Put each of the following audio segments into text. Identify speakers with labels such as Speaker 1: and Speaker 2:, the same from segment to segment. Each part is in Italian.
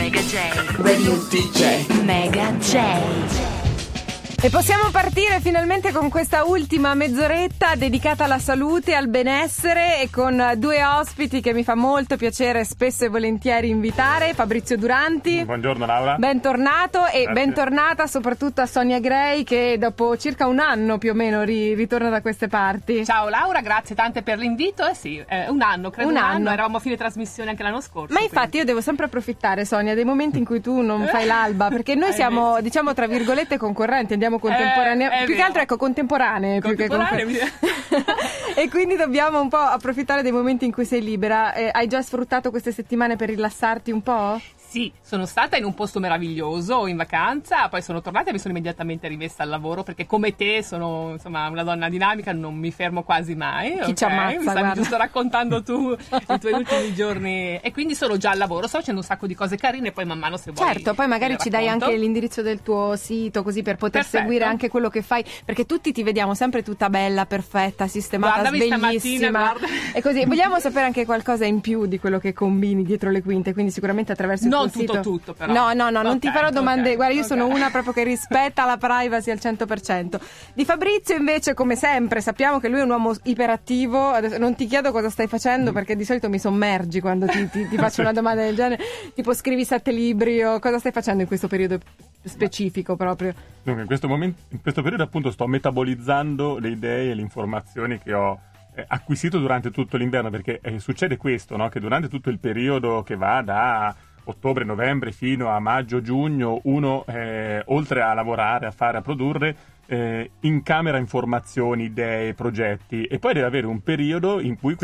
Speaker 1: Mega J. Radio DJ. Mega J.
Speaker 2: E possiamo partire finalmente con questa ultima mezz'oretta dedicata alla salute e al benessere, e con due ospiti che mi fa molto piacere spesso e volentieri invitare. Fabrizio Duranti.
Speaker 3: Buongiorno Laura.
Speaker 2: Bentornato. E
Speaker 3: grazie.
Speaker 2: Bentornata soprattutto a Sonia Gray, che dopo circa un anno più o meno ritorna da queste parti.
Speaker 4: Ciao Laura, grazie tante per l'invito. Sì, un anno, credo un anno. Eravamo a fine trasmissione anche l'anno scorso.
Speaker 2: Ma infatti io devo sempre approfittare, Sonia, dei momenti in cui tu non fai l'alba, perché noi siamo, diciamo, tra virgolette concorrenti, andiamo contemporanee, più che altro ecco contemporanee, più che e quindi dobbiamo un po' approfittare dei momenti in cui sei libera. Hai già sfruttato queste settimane per rilassarti un po'?
Speaker 4: Sì, sono stata in un posto meraviglioso in vacanza, poi sono tornata e mi sono immediatamente rimessa al lavoro, perché come te sono insomma una donna dinamica, non mi fermo quasi mai.
Speaker 2: Chi ci ammazza,
Speaker 4: mi stavi giusto raccontando tu i tuoi ultimi giorni, e quindi sono già al lavoro, sto facendo un sacco di cose carine, poi man mano se vuoi.
Speaker 2: Certo, poi magari ci dai anche l'indirizzo del tuo sito, così per poter seguire anche quello che fai, perché tutti ti vediamo sempre tutta bella, perfetta, sistemata, bellissima e così. Vogliamo sapere anche qualcosa in più di quello che combini dietro le quinte, quindi sicuramente attraverso il tuo sito.
Speaker 4: Tutto però.
Speaker 2: No, non ti farò domande. Guarda, io sono una proprio che rispetta la privacy al 100%. Di Fabrizio invece, come sempre, sappiamo che lui è un uomo iperattivo. Adesso non ti chiedo cosa stai facendo, perché di solito mi sommergi quando ti faccio una domanda del genere, tipo scrivi 7 libri o cosa stai facendo in questo periodo specifico proprio?
Speaker 3: Dunque, in questo periodo appunto sto metabolizzando le idee e le informazioni che ho acquisito durante tutto l'inverno, perché succede questo, no? Che durante tutto il periodo che va da ottobre, novembre fino a maggio, giugno, uno oltre a lavorare, a fare, a produrre, incamera informazioni, idee, progetti, e poi deve avere un periodo in cui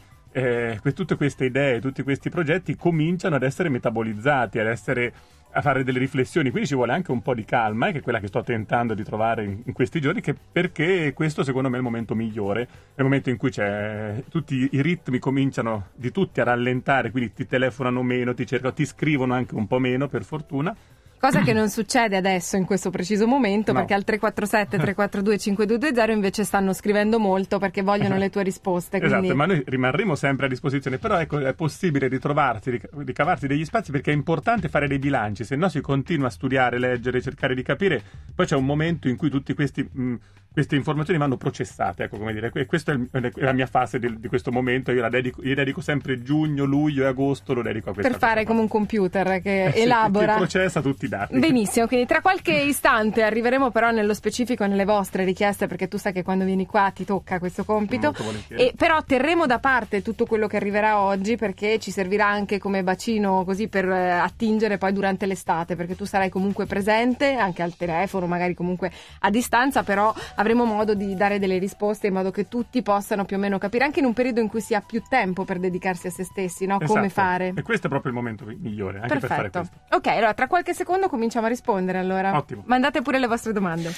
Speaker 3: tutte queste idee, tutti questi progetti cominciano ad essere metabolizzati, a fare delle riflessioni. Quindi ci vuole anche un po' di calma, che è quella che sto tentando di trovare in questi giorni, perché questo secondo me è il momento migliore, è il momento in cui tutti i ritmi cominciano di tutti a rallentare, quindi ti telefonano meno, ti cercano, ti scrivono anche un po' meno, per fortuna.
Speaker 2: Cosa che non succede adesso in questo preciso momento, no. Perché al 347 342 5220 invece stanno scrivendo molto perché vogliono le tue risposte. Quindi...
Speaker 3: Esatto, ma noi rimarremo sempre a disposizione, però ecco, è possibile ricavarsi degli spazi, perché è importante fare dei bilanci, se no si continua a studiare, leggere, cercare di capire, poi c'è un momento in cui tutti queste informazioni vanno processate, ecco, come dire, e questa è la mia fase di questo momento. Io dedico sempre giugno, luglio e agosto, lo dedico a questa
Speaker 2: per fare come un computer che elabora,
Speaker 3: che processa tutti i dati.
Speaker 2: Benissimo, quindi tra qualche istante arriveremo però nello specifico nelle vostre richieste, perché tu sai che quando vieni qua ti tocca questo compito, e però terremo da parte tutto quello che arriverà oggi, perché ci servirà anche come bacino così per attingere poi durante l'estate, perché tu sarai comunque presente anche al telefono, magari comunque a distanza, però avremo modo di dare delle risposte in modo che tutti possano più o meno capire, anche in un periodo in cui si ha più tempo per dedicarsi a se stessi, no? Esatto. Come fare.
Speaker 3: E questo è proprio il momento migliore anche per fare questo.
Speaker 2: Ok, allora tra qualche secondo cominciamo a rispondere allora.
Speaker 3: Ottimo.
Speaker 2: Mandate pure le vostre domande.